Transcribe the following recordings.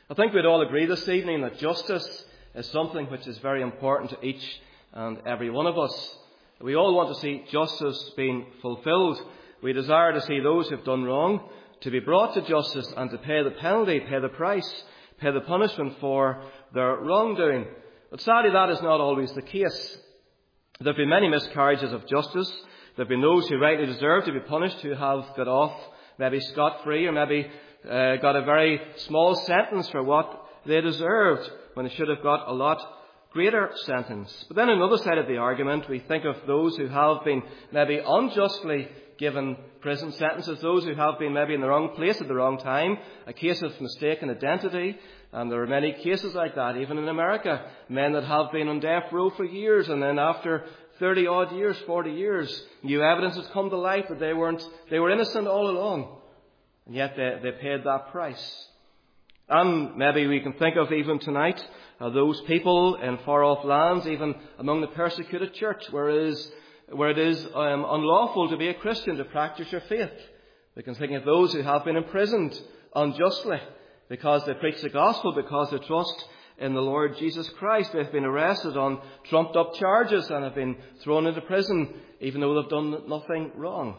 I think we'd all agree this evening that justice is something which is very important to each and every one of us. We all want to see justice being fulfilled. We desire to see those who have done wrong to be brought to justice and to pay the penalty, pay the price, pay the punishment for their wrongdoing. But sadly, that is not always the case. There have been many miscarriages of justice. There have been those who rightly deserve to be punished who have got off maybe scot-free or maybe got a very small sentence for what they deserved when they should have got a lot greater sentence. But then on the other side of the argument, we think of those who have been maybe unjustly given prison sentences, those who have been maybe in the wrong place at the wrong time, a case of mistaken identity. And there are many cases like that, even in America. Men that have been on death row for years, and then after 30 odd years, 40 years, new evidence has come to light that they were innocent all along. And yet they paid that price. And maybe we can think of even tonight those people in far off lands, even among the persecuted church, where it is unlawful to be a Christian, to practice your faith. We can think of those who have been imprisoned unjustly because they preach the gospel, because they trust in the Lord Jesus Christ. They've been arrested on trumped up charges and have been thrown into prison, even though they've done nothing wrong.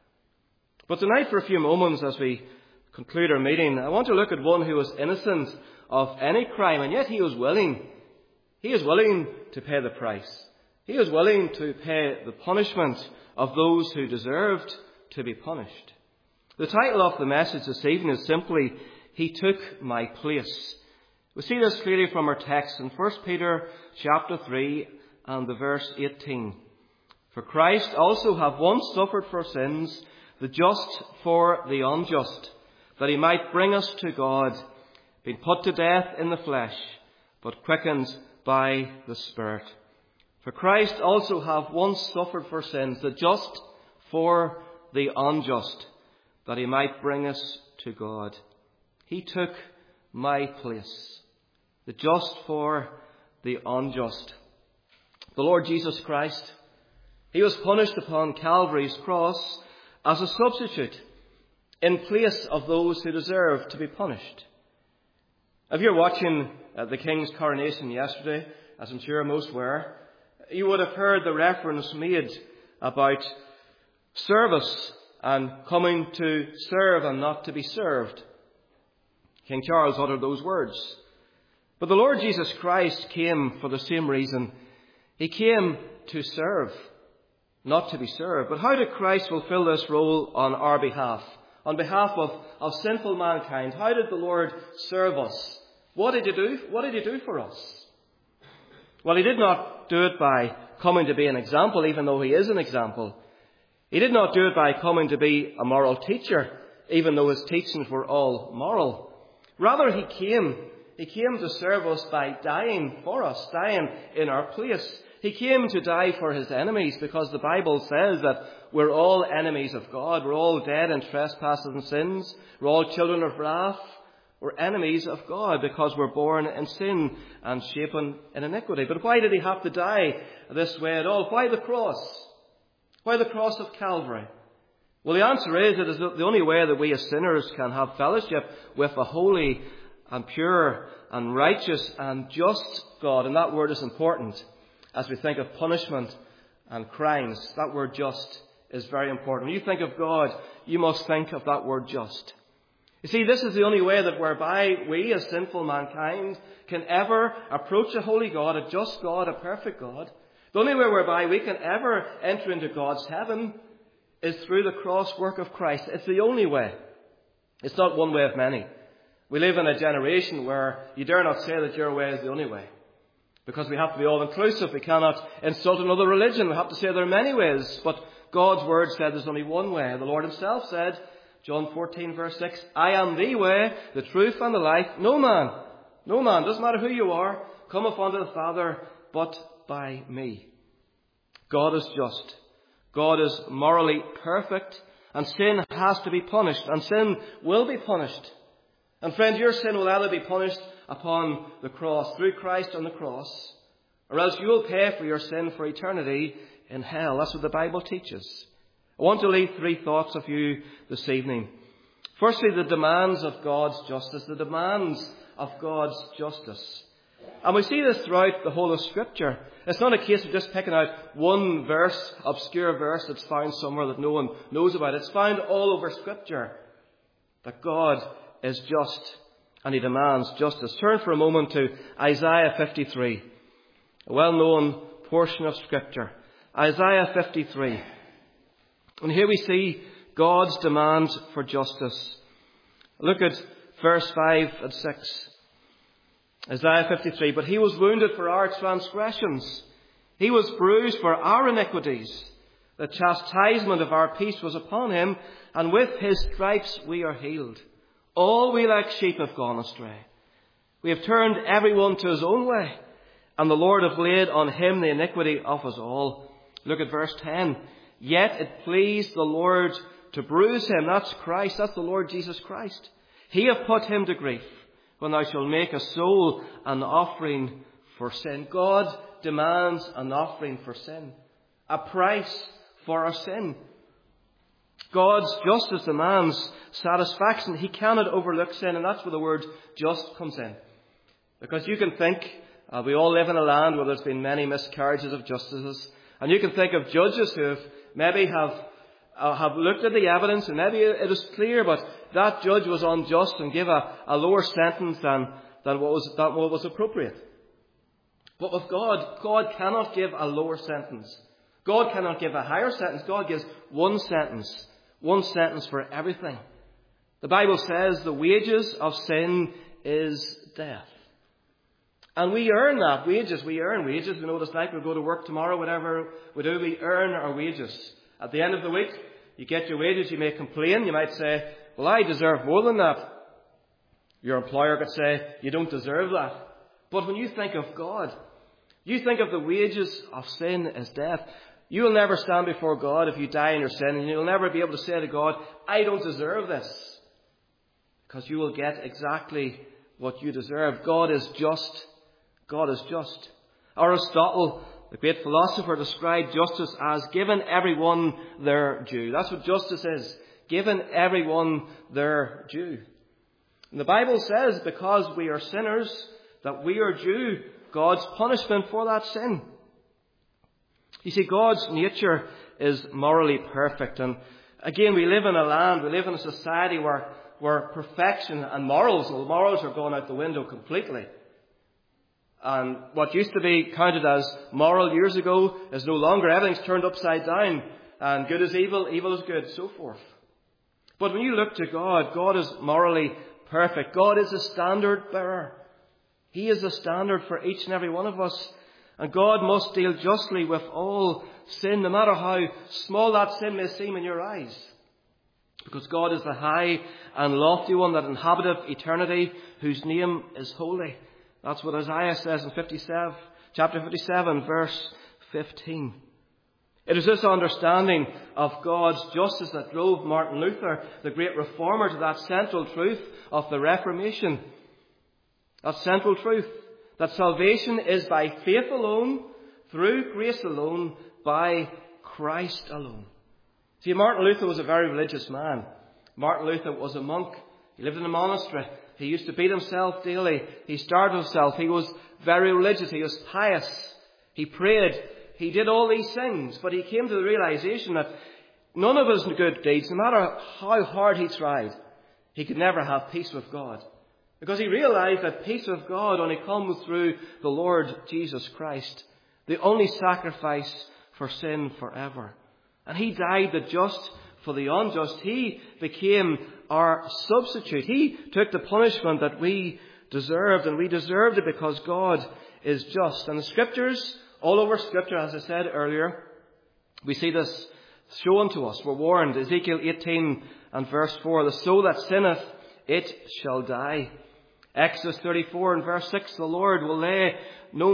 But tonight, for a few moments, as we conclude our meeting, I want to look at one who was innocent of any crime, and yet he was willing. He is willing to pay the price. He is willing to pay the punishment of those who deserved to be punished. The title of the message this evening is simply, He Took My Place. We see this clearly from our text in 1 Peter chapter 3 and the verse 18. For Christ also hath once suffered for sins, the just for the unjust, that he might bring us to God, being put to death in the flesh, but quickened by the Spirit. For Christ also hath once suffered for sins, the just for the unjust, that he might bring us to God. He took my place, the just for the unjust. The Lord Jesus Christ, he was punished upon Calvary's cross as a substitute in place of those who deserve to be punished. If you're watching the King's coronation yesterday, as I'm sure most were, you would have heard the reference made about service and coming to serve and not to be served. King Charles uttered those words. But the Lord Jesus Christ came for the same reason. He came to serve, not to be served. But how did Christ fulfill this role on our behalf? On behalf of sinful mankind? How did the Lord serve us? What did he do? What did he do for us? Well, he did not do it by coming to be an example, even though he is an example. He did not do it by coming to be a moral teacher, even though his teachings were all moral. Rather, he came to serve us by dying for us, dying in our place. He came to die for his enemies, because the Bible says that we're all enemies of God. We're all dead in trespasses and sins. We're all children of wrath. We're enemies of God because we're born in sin and shapen in iniquity. But why did he have to die this way at all? Why the cross? Why the cross of Calvary? Well, the answer is it is the only way that we as sinners can have fellowship with a holy and pure and righteous and just God. And that word is important as we think of punishment and crimes. That word just is very important. When you think of God, you must think of that word just. You see, this is the only way that whereby we as sinful mankind can ever approach a holy God, a just God, a perfect God. The only way whereby we can ever enter into God's heaven is through the cross work of Christ. It's the only way. It's not one way of many. We live in a generation where you dare not say that your way is the only way, because we have to be all-inclusive. We cannot insult another religion. We have to say there are many ways, but God's word said there's only one way. The Lord himself said, John 14 verse 6, I am the way, the truth and the life. No man, doesn't matter who you are, cometh unto the Father but by me. God is just. God is morally perfect, and sin has to be punished, and sin will be punished. And friend, your sin will either be punished upon the cross, through Christ on the cross, or else you will pay for your sin for eternity in hell. That's what the Bible teaches. I want to leave three thoughts of you this evening. Firstly, the demands of God's justice, the demands of God's justice. And we see this throughout the whole of Scripture. It's not a case of just picking out one verse, obscure verse that's found somewhere that no one knows about. It's found all over Scripture that God is just and He demands justice. Turn for a moment to Isaiah 53, a well-known portion of Scripture. Isaiah 53. And here we see God's demand for justice. Look at verse 5 and 6. Isaiah 53, but He was wounded for our transgressions. He was bruised for our iniquities. The chastisement of our peace was upon Him, and with His stripes we are healed. All we like sheep have gone astray. We have turned everyone to his own way, and the Lord hath laid on Him the iniquity of us all. Look at verse 10. Yet it pleased the Lord to bruise Him. That's Christ. That's the Lord Jesus Christ. He hath put Him to grief, when thou shalt make a soul an offering for sin. God demands an offering for sin, a price for our sin. God's justice demands satisfaction. He cannot overlook sin, and that's where the word just comes in. Because you can think, we all live in a land where there's been many miscarriages of justice, and you can think of judges who maybe have looked at the evidence, and maybe it is clear, but that judge was unjust and gave a lower sentence than what was appropriate. But with God, God cannot give a lower sentence. God cannot give a higher sentence. God gives one sentence for everything. The Bible says the wages of sin is death. And we earn that wages. We earn wages. We know what it's like. We'll go to work tomorrow, whatever we do, we earn our wages. At the end of the week, you get your wages. You may complain. You might say, well, I deserve more than that. Your employer could say, you don't deserve that. But when you think of God, you think of the wages of sin as death. You will never stand before God if you die in your sin, and you'll never be able to say to God, I don't deserve this. Because you will get exactly what you deserve. God is just. God is just. Aristotle, the great philosopher, described justice as giving everyone their due. That's what justice is. Giving everyone their due. And the Bible says because we are sinners, that we are due God's punishment for that sin. You see, God's nature is morally perfect. And again, we live in a land, we live in a society where perfection and morals are going out the window completely. And what used to be counted as moral years ago is no longer. Everything's turned upside down. And good is evil, evil is good, so forth. But when you look to God, God is morally perfect. God is a standard bearer. He is a standard for each and every one of us. And God must deal justly with all sin, no matter how small that sin may seem in your eyes. Because God is the high and lofty one that inhabiteth eternity, whose name is holy. That's what Isaiah says in chapter 57, verse 15. It is this understanding of God's justice that drove Martin Luther, the great reformer, to that central truth of the Reformation. That central truth, that salvation is by faith alone, through grace alone, by Christ alone. See, Martin Luther was a very religious man. Martin Luther was a monk. He lived in a monastery. He used to beat himself daily. He starved himself. He was very religious. He was pious. He prayed. He did all these things. But he came to the realization that none of his good deeds, no matter how hard he tried, he could never have peace with God. Because he realized that peace with God only comes through the Lord Jesus Christ, the only sacrifice for sin forever. And He died the just for the unjust. He became our substitute. He took the punishment that we deserved, and we deserved it because God is just. And the Scriptures, all over Scripture, as I said earlier, we see this shown to us. We're warned. Ezekiel 18 and verse 4, the soul that sinneth, it shall die. Exodus 34 and verse 6, the Lord will by no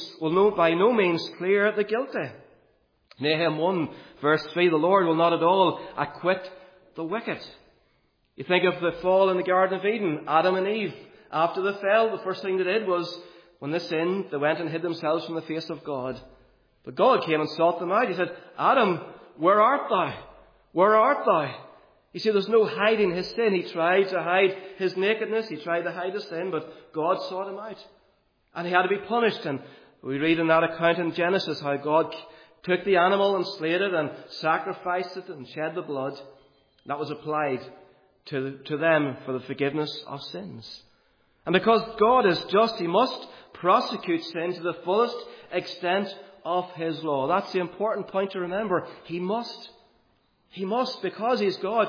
means clear the guilty. Nahum 1 verse 3, the Lord will not at all acquit the wicked. You think of the fall in the Garden of Eden, Adam and Eve. After they fell, the first thing they did was, when they sinned, they went and hid themselves from the face of God. But God came and sought them out. He said, Adam, where art thou? Where art thou? You see, there's no hiding his sin. He tried to hide his nakedness. He tried to hide his sin, but God sought him out. And he had to be punished. And we read in that account in Genesis how God took the animal and slayed it and sacrificed it and shed the blood. That was applied to them for the forgiveness of sins. And because God is just, he must prosecute sin to the fullest extent of his law. That's the important point to remember. He must. He must, because he's God.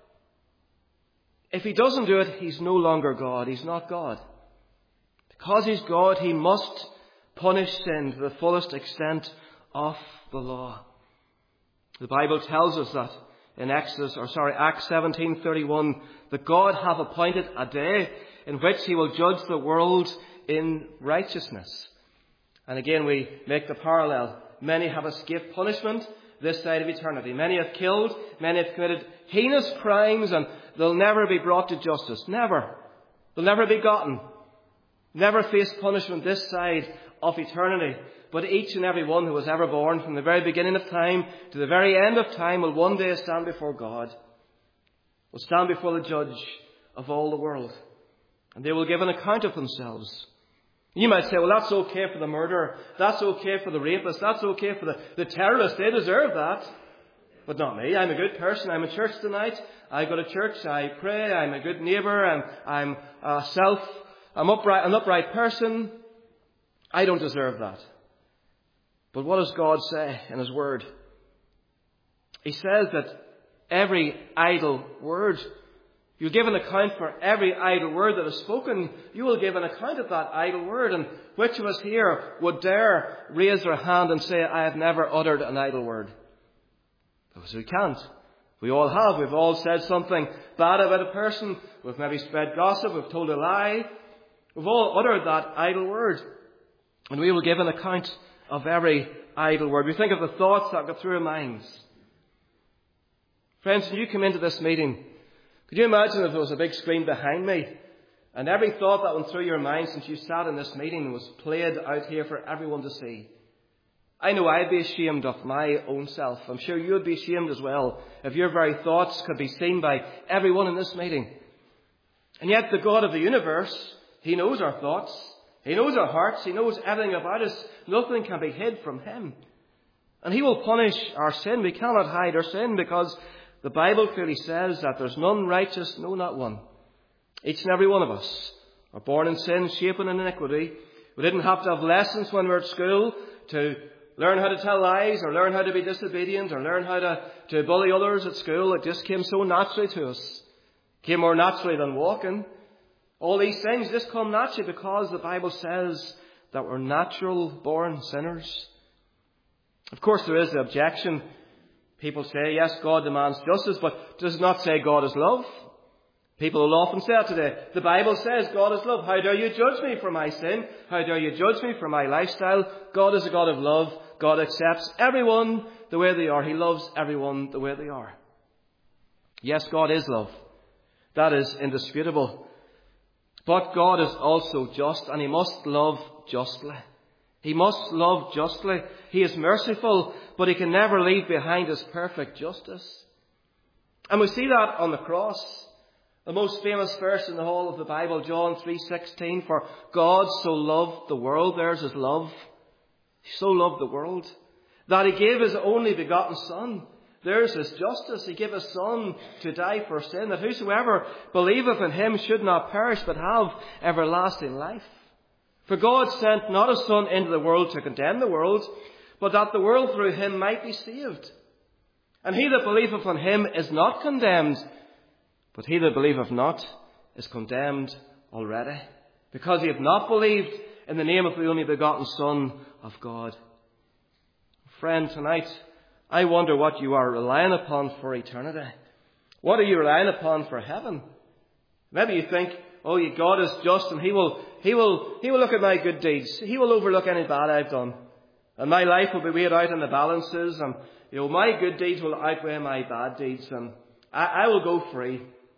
If he doesn't do it, he's no longer God. He's not God. Because he's God, he must punish sin to the fullest extent of the law. The Bible tells us that in Acts 17:31, that God hath appointed a day in which he will judge the world in righteousness. And again we make the parallel. Many have escaped punishment this side of eternity. Many have killed, many have committed heinous crimes, and they'll never be brought to justice. Never. They'll never be gotten. Never face punishment this side of eternity. But each and every one who was ever born from the very beginning of time to the very end of time will one day stand before God. Will stand before the judge of all the world. And they will give an account of themselves. You might say, well, that's okay for the murderer. That's okay for the rapist. That's okay for the terrorist. They deserve that. But not me. I'm a good person. I'm in church tonight. I go to church. I pray. I'm a good neighbour. I'm an upright person. I don't deserve that. But what does God say in his word? He says that every idle word, you'll give an account for every idle word that is spoken. You will give an account of that idle word. And which of us here would dare raise their hand and say, I have never uttered an idle word? Because we can't. We all have. We've all said something bad about a person. We've maybe spread gossip. We've told a lie. We've all uttered that idle word. And we will give an account of every idle word. We think of the thoughts that go through our minds. Friends, when you come into this meeting, could you imagine if there was a big screen behind me and every thought that went through your mind since you sat in this meeting was played out here for everyone to see? I know I'd be ashamed of my own self. I'm sure you'd be ashamed as well if your very thoughts could be seen by everyone in this meeting. And yet the God of the universe, he knows our thoughts. He knows our hearts. He knows everything about us. Nothing can be hid from him. And he will punish our sin. We cannot hide our sin because the Bible clearly says that there's none righteous, no, not one. Each and every one of us are born in sin, shapen in iniquity. We didn't have to have lessons when we were at school to learn how to tell lies or learn how to be disobedient or learn how to bully others at school. It just came so naturally to us. It came more naturally than walking. All these things just come naturally because the Bible says that we're natural born sinners. Of course, there is the objection. People say, yes, God demands justice, but does not say God is love. People will often say that today. The Bible says God is love. How dare you judge me for my sin? How dare you judge me for my lifestyle? God is a God of love. God accepts everyone the way they are. He loves everyone the way they are. Yes, God is love. That is indisputable. But God is also just, and he must love justly. He must love justly. He is merciful, but he can never leave behind his perfect justice. And we see that on the cross. The most famous verse in the whole of the Bible, John 3:16, for God so loved the world. There's his love. He so loved the world that he gave his only begotten Son. There's his justice. He gave his Son to die for sin, that whosoever believeth in him should not perish, but have everlasting life. For God sent not his Son into the world to condemn the world, but that the world through him might be saved. And he that believeth on him is not condemned, but he that believeth not is condemned already, because he hath not believed in the name of the only begotten Son of God. Friend, tonight, I wonder what you are relying upon for eternity. What are you relying upon for heaven? Maybe you think, oh, God is just and he will look at my good deeds. He will overlook any bad I've done. And my life will be weighed out in the balances, and my good deeds will outweigh my bad deeds, and I will go free.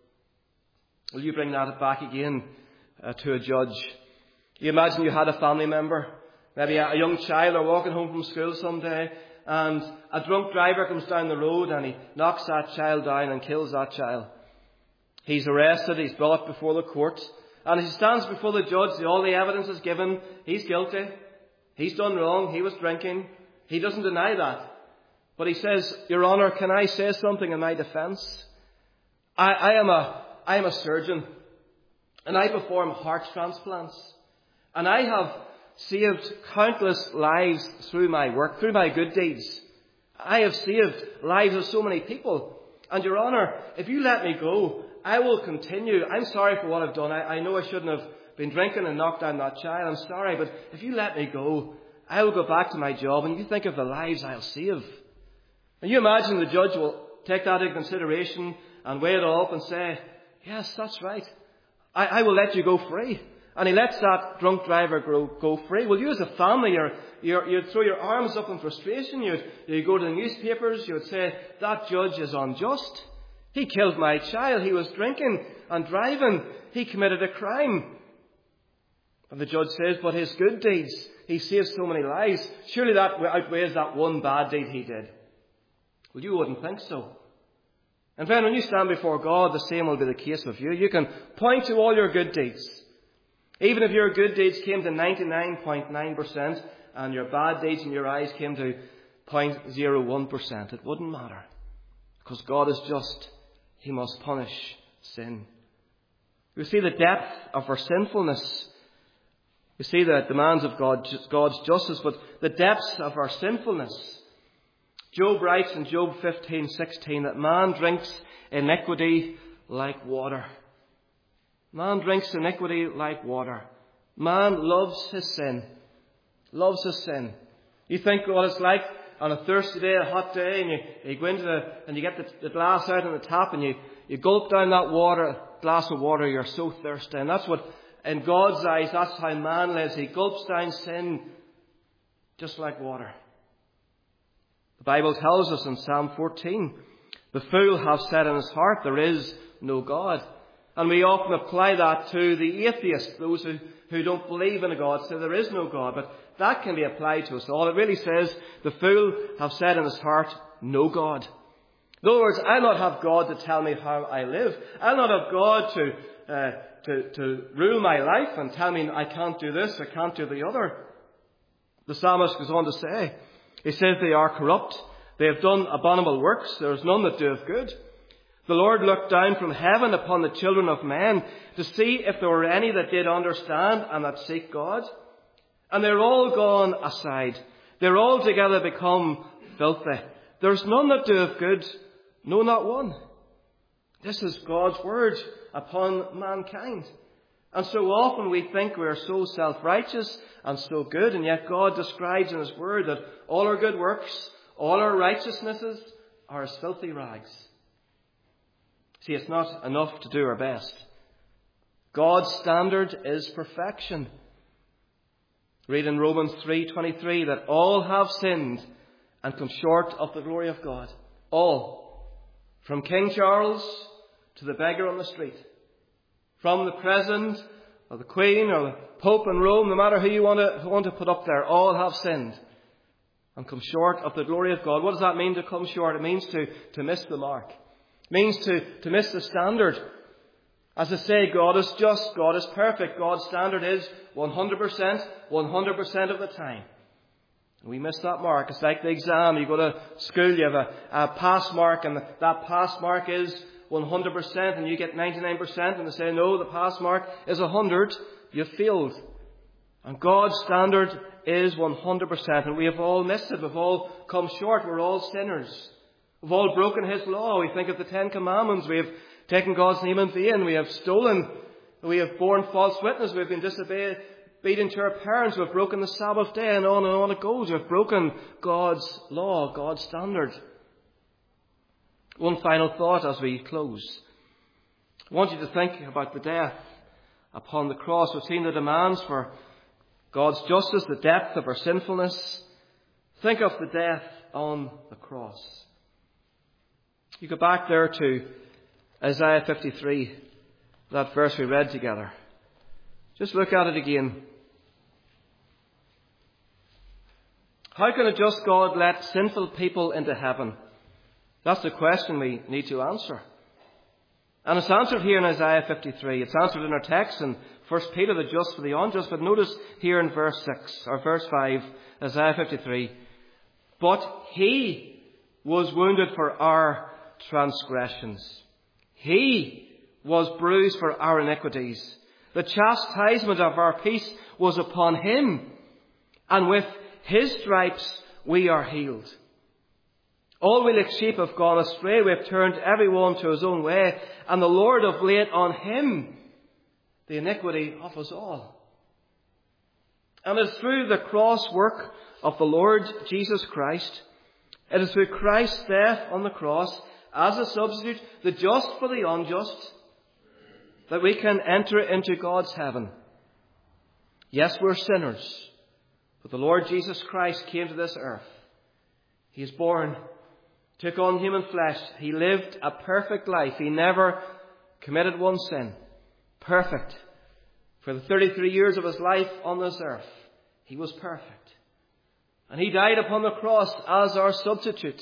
Will you bring that back again to a judge? You imagine you had a family member, maybe a young child, or walking home from school someday, and a drunk driver comes down the road and he knocks that child down and kills that child. He's arrested, he's brought before the court, and as he stands before the judge, all the evidence is given. He's guilty. He's done wrong. He was drinking. He doesn't deny that. But he says, Your Honour, can I say something in my defence? I am a surgeon, and I perform heart transplants, and I have saved countless lives through my work, through my good deeds. I have saved lives of so many people. And Your Honour, if you let me go, I will continue. I'm sorry for what I've done. I know I shouldn't have been drinking and knocked down that child. I'm sorry, but if you let me go, I will go back to my job, and you think of the lives I'll save. And you imagine the judge will take that into consideration and weigh it all up and say, yes, that's right. I will let you go free. And he lets that drunk driver go free. Well, you as a family, you'd throw your arms up in frustration. You'd go to the newspapers. You would say, that judge is unjust. He killed my child. He was drinking and driving. He committed a crime. And the judge says, but his good deeds, he saved so many lives. Surely that outweighs that one bad deed he did. Well, you wouldn't think so. And then when you stand before God, the same will be the case with you. You can point to all your good deeds. Even if your good deeds came to 99.9% and your bad deeds in your eyes came to 0.01%, it wouldn't matter. Because God is just. He must punish sin. We see the depth of our sinfulness. We see the demands of God's justice, but the depths of our sinfulness. Job writes in Job 15:16 that man drinks iniquity like water. Man drinks iniquity like water. Man loves his sin. Loves his sin. You think what it's like on a thirsty day, a hot day, and you go into and you get the glass out on the tap and you gulp down that glass of water, you're so thirsty. And that's what, in God's eyes, that's how man lives. He gulps down sin just like water. The Bible tells us in Psalm 14, the fool hath said in his heart, there is no God. And we often apply that to the atheists, those who don't believe in a God, say there is no God. But that can be applied to us all. It really says, the fool hath said in his heart, no God. In other words, I'll not have God to tell me how I live. I'll not have God to rule my life and tell me I can't do this, I can't do the other. The psalmist goes on to say, he says they are corrupt. They have done abominable works. There is none that doeth good. The Lord looked down from heaven upon the children of men to see if there were any that did understand and that seek God. And they're all gone aside. They're all together become filthy. There's none that doeth good, no, not one. This is God's word upon mankind. And so often we think we are so self-righteous and so good, and yet God describes in his word that all our good works, all our righteousnesses are as filthy rags. See, it's not enough to do our best. God's standard is perfection. Read in Romans 3:23 that all have sinned and come short of the glory of God. All. From King Charles to the beggar on the street. From the President or the Queen or the Pope in Rome, no matter who you want to put up there, all have sinned and come short of the glory of God. What does that mean to come short? It means to miss the mark. It means to miss the standard. As I say, God is just, God is perfect. God's standard is 100% of the time. And we miss that mark. It's like the exam. You go to school, you have a pass mark, and that pass mark is 100%, and you get 99%, and they say, no, the pass mark is 100. You've failed. And God's standard is 100%, and we have all missed it. We've all come short. We're all sinners. We've all broken his law. We think of the Ten Commandments. We have taken God's name in vain. We have stolen. We have borne false witness. We've been disobedient to our parents. We've broken the Sabbath day, and on it goes. We've broken God's law, God's standard. One final thought as we close. I want you to think about the death upon the cross. We've seen the demands for God's justice, the depth of our sinfulness. Think of the death on the cross. You go back there to Isaiah 53, that verse we read together. Just look at it again. How can a just God let sinful people into heaven? That's the question we need to answer. And it's answered here in Isaiah 53. It's answered in our text in 1 Peter, the just for the unjust. But notice here in verse 5, Isaiah 53. But he was wounded for our transgressions. He was bruised for our iniquities. The chastisement of our peace was upon him, and with his stripes we are healed. All we like sheep have gone astray. We have turned every one to his own way, and the Lord hath laid on him the iniquity of us all. And it is through the cross work of the Lord Jesus Christ, it is through Christ's death on the cross as a substitute, the just for the unjust, that we can enter into God's heaven. Yes, we're sinners, but the Lord Jesus Christ came to this earth. He is born, took on human flesh. He lived a perfect life. He never committed one sin. Perfect. For the 33 years of his life on this earth, he was perfect. And he died upon the cross as our substitute.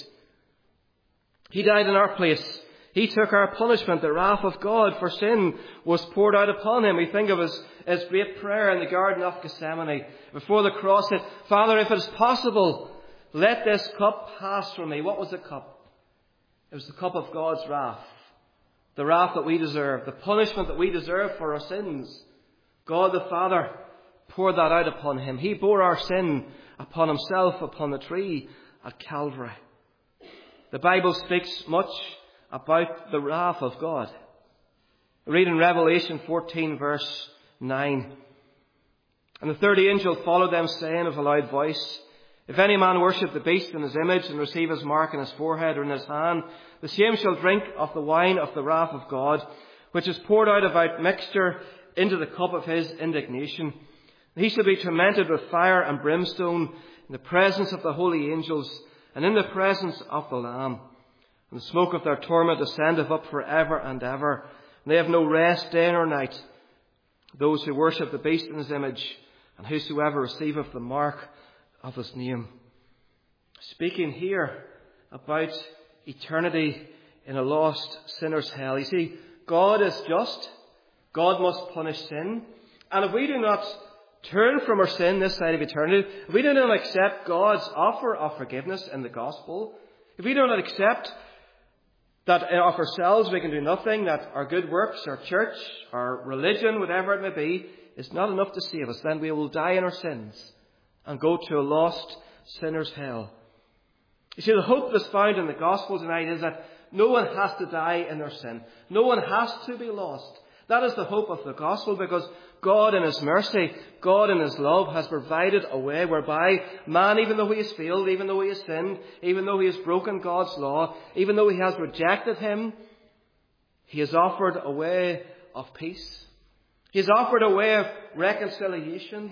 He died in our place. He took our punishment. The wrath of God for sin was poured out upon him. We think of his great prayer in the Garden of Gethsemane before the cross. Said, Father, if it is possible, let this cup pass from me. What was the cup? It was the cup of God's wrath. The wrath that we deserve. The punishment that we deserve for our sins. God the Father poured that out upon him. He bore our sin upon himself upon the tree at Calvary. The Bible speaks much about the wrath of God. We read in Revelation 14 verse 9. And the third angel followed them, saying with a loud voice, If any man worship the beast in his image and receive his mark in his forehead or in his hand, the same shall drink of the wine of the wrath of God, which is poured out without mixture into the cup of his indignation. And he shall be tormented with fire and brimstone in the presence of the holy angels and in the presence of the Lamb. And the smoke of their torment ascendeth up for ever and ever. And they have no rest day nor night, those who worship the beast in his image, and whosoever receiveth the mark of his name. Speaking here about eternity in a lost sinner's hell. You see, God is just. God must punish sin. And if we do not turn from our sin this side of eternity, if we do not accept God's offer of forgiveness in the gospel, if we do not accept that of ourselves we can do nothing, that our good works, our church, our religion, whatever it may be, is not enough to save us, then we will die in our sins and go to a lost sinner's hell. You see, the hope that's found in the gospel tonight is that no one has to die in their sin. No one has to be lost. That is the hope of the gospel, because God in his mercy, God in his love has provided a way whereby man, even though he has failed, even though he has sinned, even though he has broken God's law, even though he has rejected him, he has offered a way of peace. He has offered a way of reconciliation.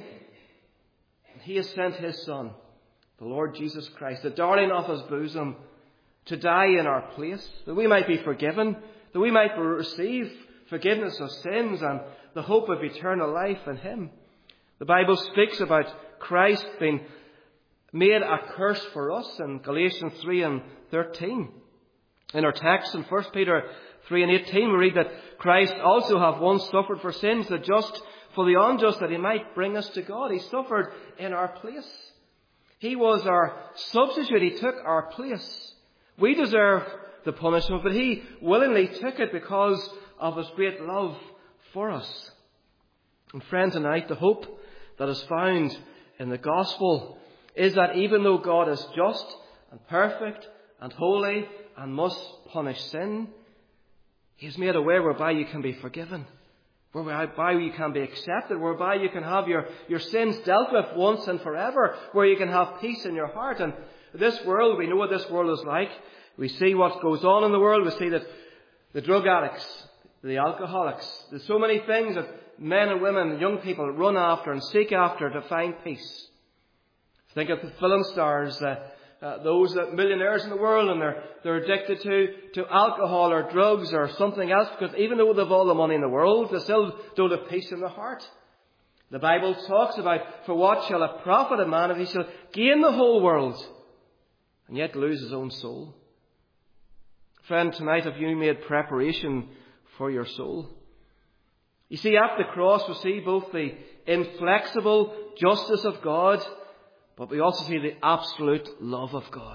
He has sent his Son, the Lord Jesus Christ, the darling of his bosom, to die in our place, that we might be forgiven, that we might receive forgiveness of sins and the hope of eternal life in him. The Bible speaks about Christ being made a curse for us in Galatians 3 and 13. In our text in 1 Peter 3 and 18 we read that Christ also hath once suffered for sins, the just for the unjust, that he might bring us to God. He suffered in our place. He was our substitute. He took our place. We deserve the punishment, but he willingly took it because of his great love for us. And friend, tonight, the hope that is found in the gospel is that even though God is just and perfect and holy and must punish sin, he has made a way whereby you can be forgiven, whereby you can be accepted, whereby you can have your sins dealt with once and forever, where you can have peace in your heart. And this world, we know what this world is like. We see what goes on in the world. We see that the drug addicts, the alcoholics, there's so many things that men and women, young people run after and seek after to find peace. Think of the film stars, those millionaires in the world, and they're addicted to alcohol or drugs or something else, because even though they've all the money in the world, they still don't have peace in their heart. The Bible talks about, for what shall it profit a man if he shall gain the whole world and yet lose his own soul? Friend, tonight have you made preparation for your soul? You see, at the cross we see both the inflexible justice of God, but we also see the absolute love of God.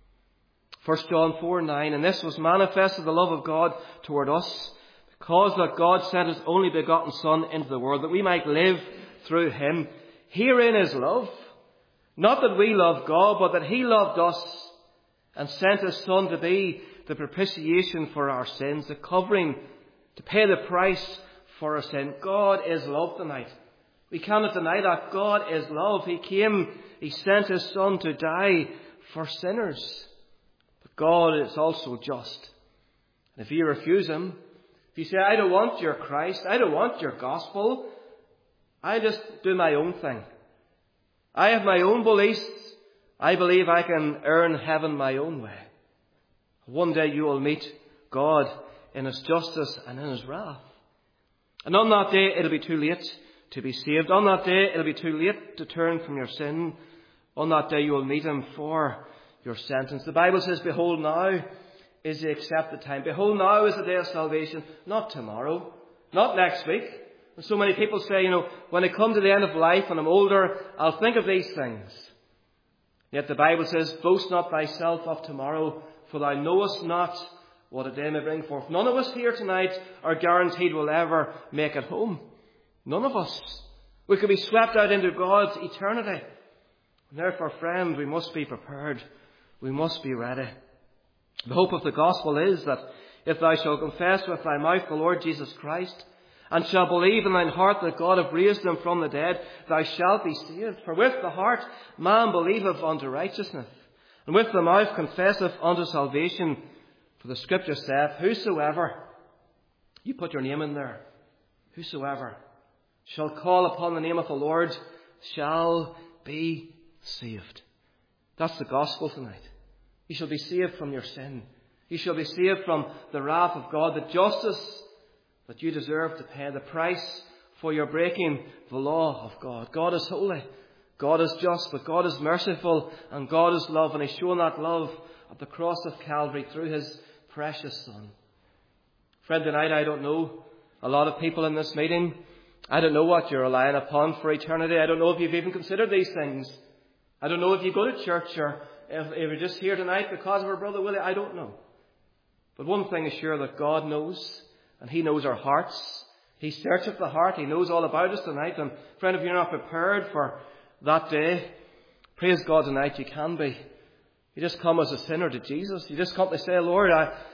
1 John 4:9, and this was manifested the love of God toward us, because that God sent his only begotten Son into the world, that we might live through him. Herein is love. Not that we love God, but that he loved us and sent his Son to be the propitiation for our sins, the covering, to pay the price for our sin. God is love tonight. We cannot deny that. God is love. He came, he sent his Son to die for sinners. But God is also just. And if you refuse him, if you say, I don't want your Christ, I don't want your gospel, I just do my own thing. I have my own beliefs. I believe I can earn heaven my own way. One day you will meet God in his justice and in his wrath. And on that day it'll be too late to be saved. On that day it'll be too late to turn from your sin. On that day you will meet him for your sentence. The Bible says, behold, now is the accepted time. Behold, now is the day of salvation. Not tomorrow. Not next week. And so many people say, when I come to the end of life and I'm older, I'll think of these things. Yet the Bible says, boast not thyself of tomorrow, for thou knowest not what a day may bring forth. None of us here tonight are guaranteed we'll ever make it home. None of us. We could be swept out into God's eternity. And therefore, friend, we must be prepared. We must be ready. The hope of the gospel is that if thou shalt confess with thy mouth the Lord Jesus Christ, and shalt believe in thine heart that God hath raised him from the dead, thou shalt be saved. For with the heart man believeth unto righteousness, and with the mouth confesseth unto salvation. For the Scripture saith, whosoever, you put your name in there, whosoever shall call upon the name of the Lord shall be saved. That's the gospel tonight. You shall be saved from your sin. You shall be saved from the wrath of God, the justice that you deserve to pay, the price for your breaking the law of God. God is holy, God is just, but God is merciful, and God is love, and he's shown that love at the cross of Calvary through his precious Son. Friend, tonight I don't know a lot of people in this meeting. I don't know what you're relying upon for eternity. I don't know if you've even considered these things. I don't know if you go to church or if you're just here tonight because of our brother Willie. I don't know. But one thing is sure, that God knows. And he knows our hearts. He searcheth the heart. He knows all about us tonight. And friend, if you're not prepared for that day, praise God tonight, you can be. You just come as a sinner to Jesus. You just come to say, Lord,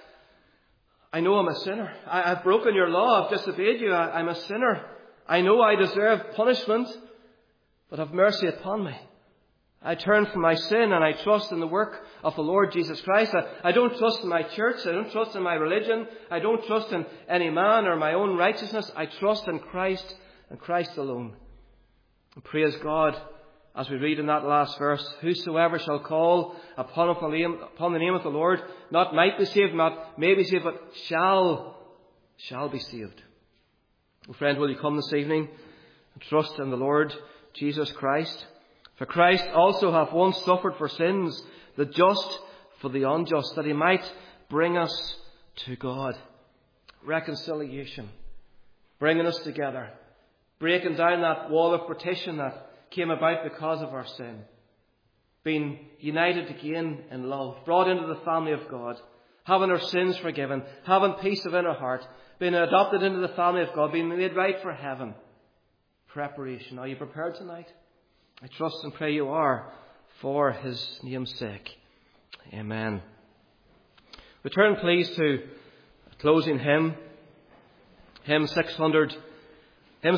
I know I'm a sinner. I've broken your law. I've disobeyed you. I'm a sinner. I know I deserve punishment, but have mercy upon me. I turn from my sin and I trust in the work of the Lord Jesus Christ. I don't trust in my church. I don't trust in my religion. I don't trust in any man or my own righteousness. I trust in Christ and Christ alone. And praise God, as we read in that last verse, whosoever shall call upon the name of the Lord, not might be saved, not may be saved, but shall be saved. Well, friend, will you come this evening and trust in the Lord Jesus Christ? For Christ also hath once suffered for sins, the just for the unjust, that he might bring us to God. Reconciliation. Bringing us together. Breaking down that wall of partition that came about because of our sin. Being united again in love. Brought into the family of God. Having our sins forgiven. Having peace within our heart. Being adopted into the family of God. Being made right for heaven. Preparation. Are you prepared tonight? I trust and pray you are, for his name's sake. Amen. We turn please to a closing hymn. Hymn 612. Hymn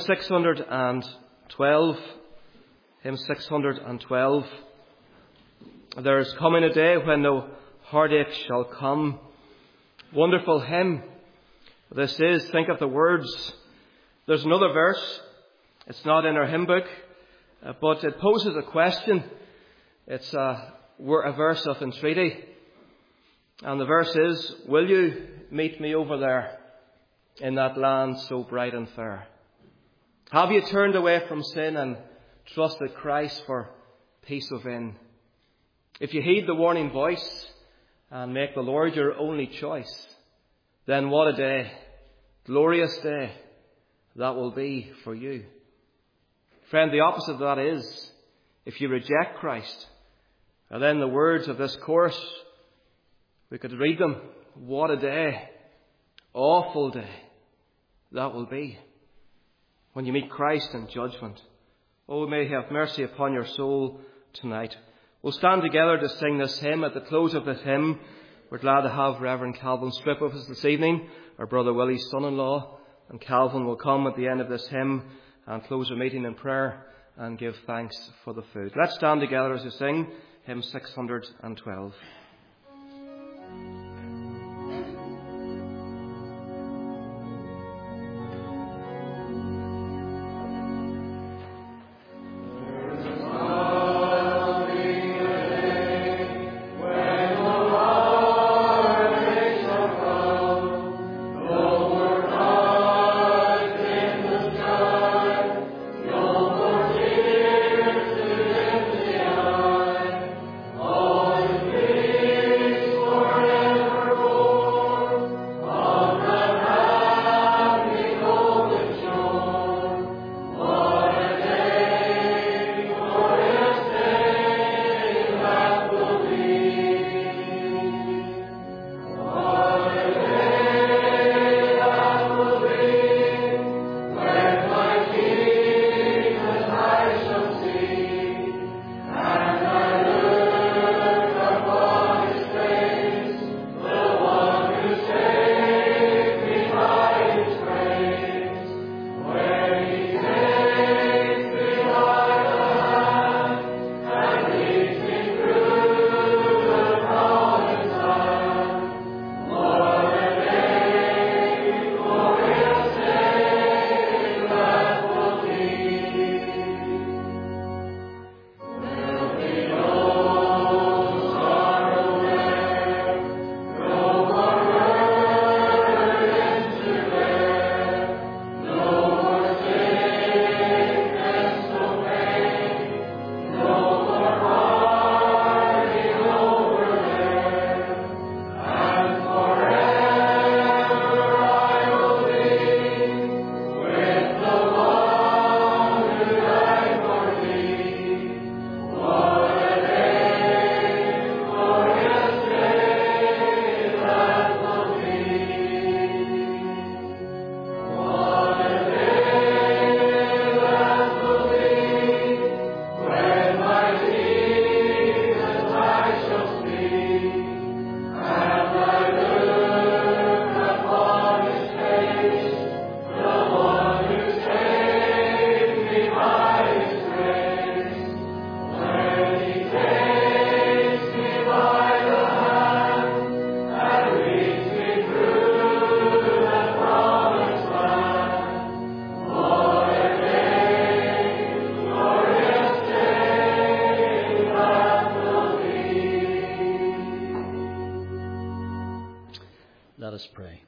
612. There is coming a day when no heartache shall come. Wonderful hymn this is. Think of the words. There's another verse. It's not in our hymn book. But it poses a question. It's a verse of entreaty. And the verse is, will you meet me over there in that land so bright and fair? Have you turned away from sin and trusted Christ for peace within? If you heed the warning voice and make the Lord your only choice, then what a day, glorious day, that will be for you. Friend, the opposite of that is, if you reject Christ, and then the words of this course, we could read them, what a day, awful day that will be when you meet Christ in judgment. Oh, may He have mercy upon your soul tonight. We'll stand together to sing this hymn. At the close of this hymn, we're glad to have Reverend Calvin Strip with us this evening, our brother Willie's son-in-law. And Calvin will come at the end of this hymn and close our meeting in prayer and give thanks for the food. Let's stand together as we sing hymn 612. Let us pray.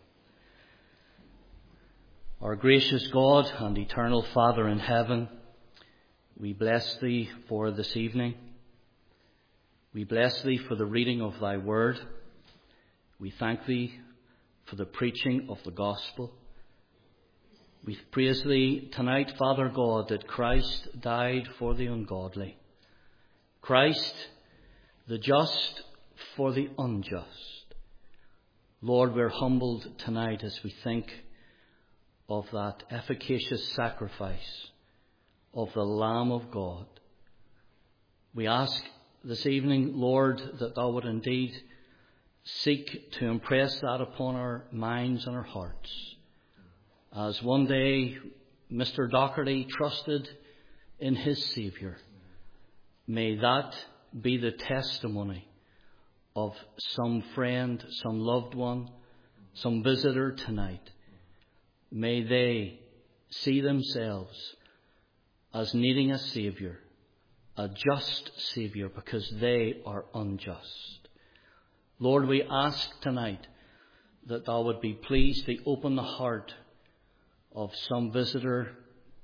Our gracious God and eternal Father in heaven, we bless Thee for this evening. We bless Thee for the reading of Thy word. We thank Thee for the preaching of the gospel. We praise Thee tonight, Father God, that Christ died for the ungodly. Christ, the just for the unjust. Lord, we're humbled tonight as we think of that efficacious sacrifice of the Lamb of God. We ask this evening, Lord, that Thou would indeed seek to impress that upon our minds and our hearts. As one day Mr. Doherty trusted in his Saviour, may that be the testimony of some friend, some loved one, some visitor tonight. May they see themselves as needing a Saviour, a just Saviour, because they are unjust. Lord, we ask tonight that Thou would be pleased to open the heart of some visitor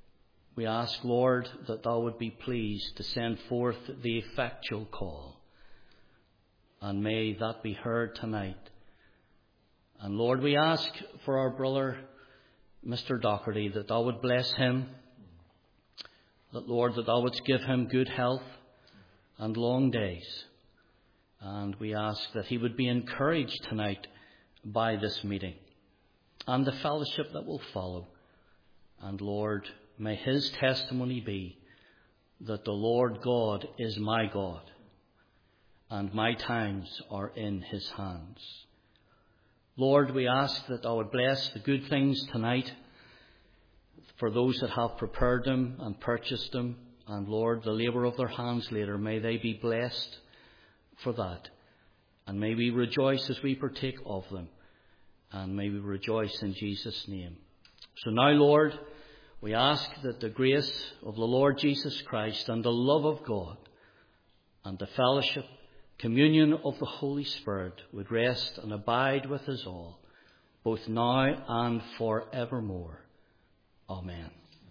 We ask, Lord, that thou would be pleased to send forth the effectual call. And may that be heard tonight. And Lord, we ask for our brother, Mr. Doherty, that thou would bless him. That, Lord, that thou wouldst give him good health and long days. And we ask that he would be encouraged tonight by this meeting and the fellowship that will follow. And Lord, may his testimony be that the Lord God is my God, and my times are in his hands. Lord, we ask that thou would bless the good things tonight for those that have prepared them and purchased them. And Lord, the labour of their hands later, may they be blessed for that. And may we rejoice as we partake of them. And may we rejoice in Jesus' name. So now, Lord, we ask that the grace of the Lord Jesus Christ and the love of God and the fellowship, communion of the Holy Spirit would rest and abide with us all, both now and forevermore. Amen.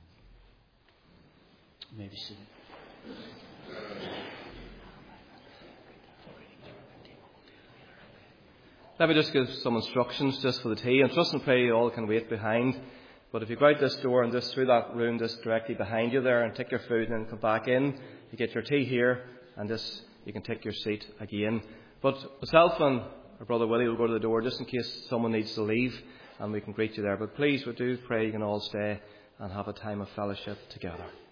You may be seated. Let me just give some instructions just for the tea. And trust and pray you all can wait behind. But if you go out this door and just through that room just directly behind you there and take your food and then come back in, you get your tea here and just you can take your seat again. But myself and our brother Willie will go to the door just in case someone needs to leave and we can greet you there. But please, we do pray you can all stay and have a time of fellowship together.